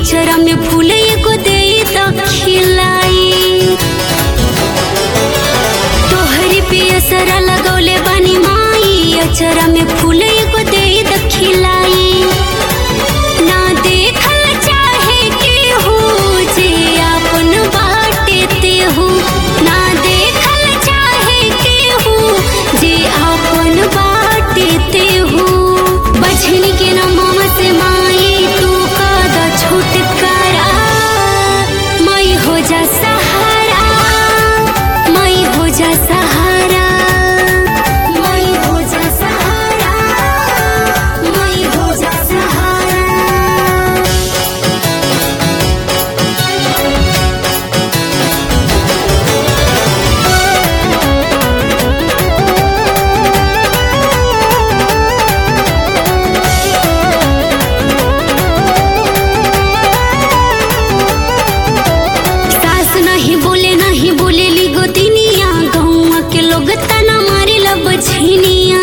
अचरा में फूल एगो दे द खिलाई। तोहरी पे असरा लगौले बानी माई, अचरा में फूल एगो दे द खिलाई। ना देखल चाहे केहू जे आपन बाटे तेहू, ना देखल चाहे केहू जे आपन बाटे तेहू। बछनी के नमवा से माई तू कद छुटकारा, मई हो जा सहारा, मई हो जा सहारा, मई हो जा सहारा, मई हो जा सहारा। नहीं बोले नहीं बोले ली गोतिनिया, गौवा के लोग तना मारे ला बछनिया।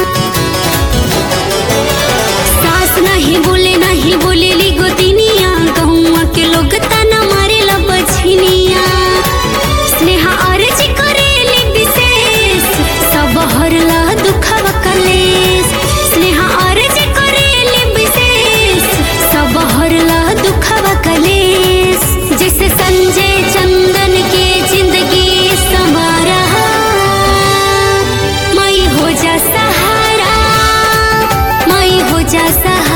सास नहीं बोले नहीं बोले ली गोतिनिया, गौवा के लोग तना मारे ला बछनिया। स्नेहा अर्जी करेली विशेष, सब हरला दुखवा कलेश। स्नेहा अर्जी करेली विशेष, सब हरला दुखवा कलेश। जैसे संजय चंदन के जिंदगी संवारा, मई हो जा सहारा, मई हो जा सहारा।